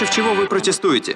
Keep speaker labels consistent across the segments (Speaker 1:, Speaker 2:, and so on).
Speaker 1: Против чего вы протестуете?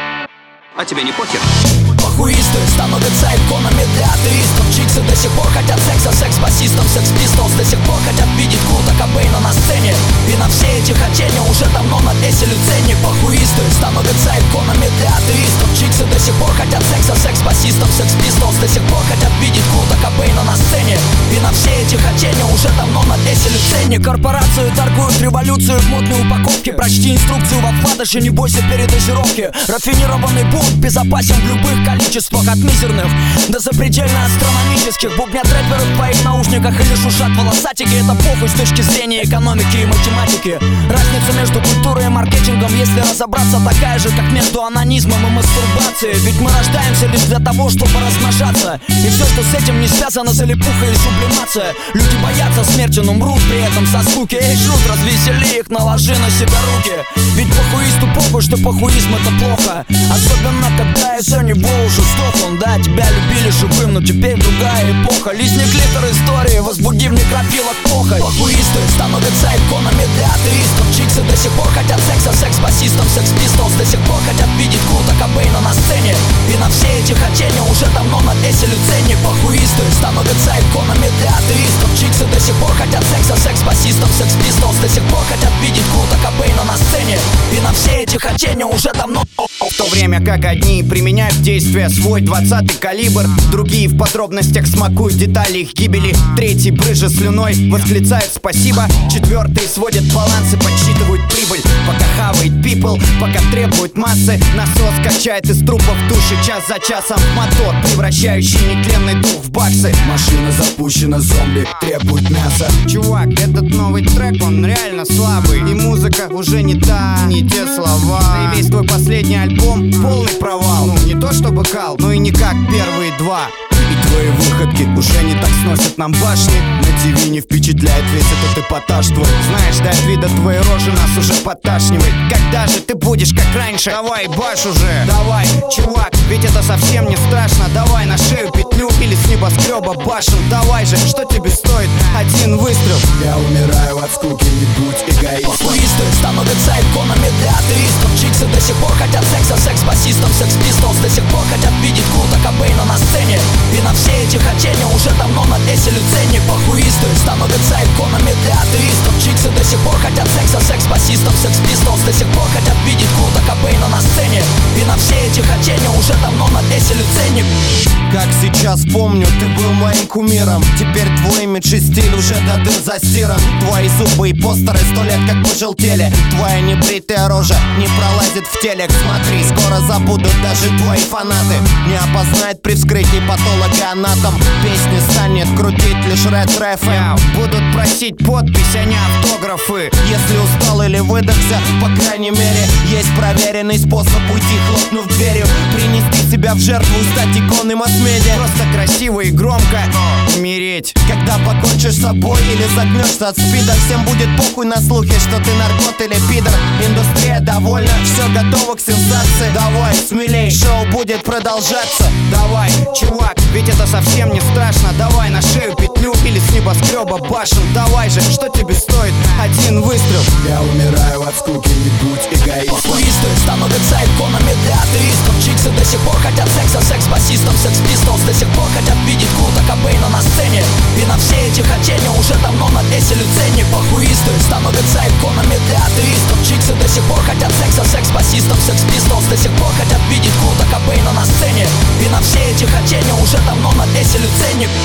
Speaker 1: А тебе не похер?
Speaker 2: Похуисты становятся иконами для атеистов. Чиксы до сих пор хотят секса секс-басистом. Секс-пистолс до сих пор хотят видеть Курта Кобейна на сцене. И на все эти хотения уже давно навесили ценник. Похуисты становятся иконами для атеистов. Чиксы до сих пор хотят секса секс-басистом. Секс-пистолс до сих пор хотят видеть Курта Кобейна на сцене. И на все эти хотения уже давно навесили ценник. Корпорации торгуют революцию в модной упаковке. Прочти инструкцию во вкладыше, не бойся передозировки. Рафинированный бунт безопасен в любых количествах, от мизерных до запредельно астрономических. Бубнят рэперы в твоих наушниках или шушат волосатики. Это похуй с точки зрения экономики и математики. Разница между культурой и маркетингом, если разобраться, такая же, как между анонизмом и мастурбацией. Ведь мы рождаемся лишь для того, чтобы размножаться. И все, что с этим не связано, залипуха и сублимация. Люди боятся смерти, но мрут при этом со скуки. Эй, шут, развесели их, наложи на себя руки. Ведь похуисту похуй, что похуизм это плохо. Особенно, когда из-за него уже сдох он. Да, тебя любили живым, но теперь другая эпоха. Лизни клитор истории, возбуди в некропилах похоть. Похуисты становятся иконами для атеистов. Чиксы до сих пор хотят секса секс-басистом. Секс-пистолс до сих пор хотят видеть Курта Кобейна на сцене. И на все эти хотения уже давно навесили ценник. Похуисты становятся иконами для атеистов. Чиксы до сих пор хотят секса секс-басистом. Секс-пистолс до сих пор хотят видеть Курта Кобейна на сцене. И на все эти хотения уже давно.
Speaker 3: В то время как одни применяют в действие свой 20-й калибр, другие в подробностях смакуют детали их гибели. Третий, брыжа слюной, восклицает спасибо. Четвертый сводит балансы, подсчитывают прибыль. Пока хавает people, пока требует массы. Насос качает из трупов души час за часом. Мотор, превращающий нетленный дух в баксы.
Speaker 4: Машина запущена, зомби требует мяса.
Speaker 3: Чувак, этот новый трек, он реально слабый. И музыка уже не та, не те слова. Да и весь твой последний альбом полный провал. Ну, не то чтобы кал, но и не как первые два.
Speaker 4: И твои выходки уже не так сносят нам башни. На ТВ не впечатляет весь этот эпатаж твой.
Speaker 3: Знаешь, да, от вида твоей рожи нас уже поташнивает. Когда же ты будешь как раньше? Давай, баш уже. Давай, чувак, ведь это совсем не страшно. Давай на шею петлю или с небоскреба башен. Давай же, что тебе стоит один выстрел?
Speaker 4: Я умираю от скуки, не будь эгоистом.
Speaker 2: Похуисты становятся иконами для атеистов. Чиксы до сих пор хотят секса секс-басистом. Секс-пистолс до сих пор хотят видеть Курта Кобейна на сцене. И на все эти хотения уже давно навесили ценник. Похуисты становятся иконами для атеистов. Чиксы до сих пор хотят секса секс-басистом. Секс-пистолс до сих пор хотят видеть Курта Кобейна на сцене. И на все эти хотения уже давно навесили ценник.
Speaker 4: Как сейчас помню, ты был моим кумиром. Теперь твой имидж и стиль уже до дыр застиран. Твои зубы и постеры 100 лет как пожелтели. Твоя небритая рожа не пролазит в телек. Смотри, скоро забудут даже твои фанаты. Не опознает при вскрытии патологоанатом. Песни станет крутить лишь ретро-ФМ.
Speaker 3: Будут просить подпись, а не автографы.
Speaker 4: Если устал или выдохся, по крайней мере, есть проверенный способ уйти, хлопнув дверью. Принести себя в жертву, стать иконой масс-медиа.
Speaker 3: Просто красиво и громко умереть.
Speaker 4: Когда покончишь с собой или загнешься от спида, всем будет похуй на слухи, что ты наркот или пидор. Индустрия довольна, все готово к сенсации. Давай, смелей, шоу будет продолжаться.
Speaker 3: Давай, чувак, ведь это совсем не страшно. Давай на шею петлю или с небоскреба башен. Давай же, что тебе стоит один выстрел?
Speaker 4: Я умираю от скуки, не будь эгоистом.
Speaker 2: Похуисты становятся иконами для атеистов. Чиксы до сих пор хотят секса секс-басистом. Секс-пистолс до сих пор хотят видеть Курта Кобейна на сцене. И на все эти хотения уже давно навесили ценник. Похуисты становятся иконами для атеистов. Чиксы до сих пор хотят секса секс-басистом. Секс-пистолс до сих пор хотят видеть Курта Кобейна на сцене. И на все эти хотения уже давно навесили ценник.